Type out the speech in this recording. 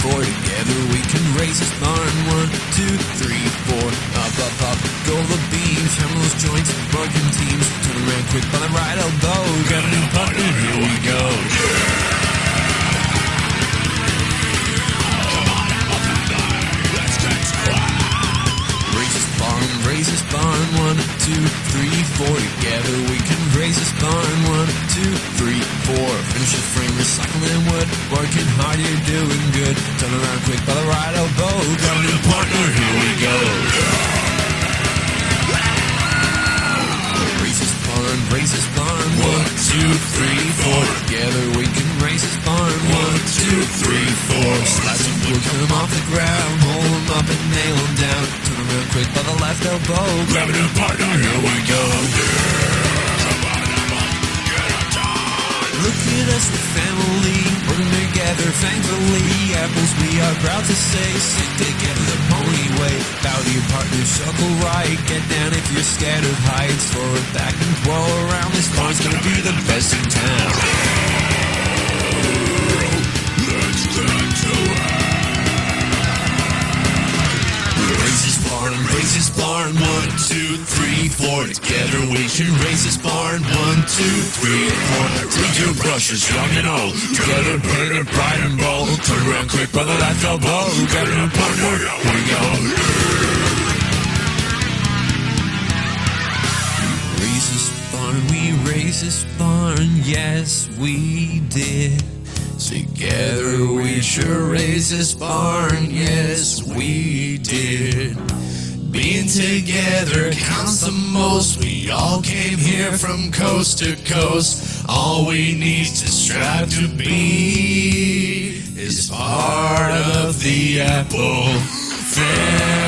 four. Together we can raise this barn. 1, 2, 3, 4. Up, up, up, go the beams. Hammer those joints, broken teams. Turn around quick by the right elbow. Got a new partner, here we go. Raise this barn, 1, 2, 3, 4. Together we can raise this barn. 1, 2, 3, 4. Finish the frame, recycling wood. Working hard, you're doing good. Turn around quick by the right elbow. Got a new partner, here we go. Raise this barn, 1, 2, 3, 4. Together we can raise this barn. 1, 2, 3, 4. Slice of wood, come off the ground. Hold them up and nail them down. Turn around quick by the left elbow. Grab a new partner, here we go. Look at us, the family, working together thankfully. Apples we are proud to say, stick together the pony way. Bow to your partner, circle right. Get down if you're scared of heights. Forward, back, and twirl around. This barn's gonna be the best in town. Let's get to it. Raise this barn, 1, 2, 3, 4. Together we can raise this barn. 1, 2, 3, 4. Take your brushes, young and old. Together paint it bright and bold. Turn around quick by the left elbow. Got a new partner, here we go. Raise this barn, we raise this barn. Yes, we did. Together we sure raise this barn. Yes, we did. Being together counts the most. We all came here from coast to coast. All we need to strive to be is part of the Apple family.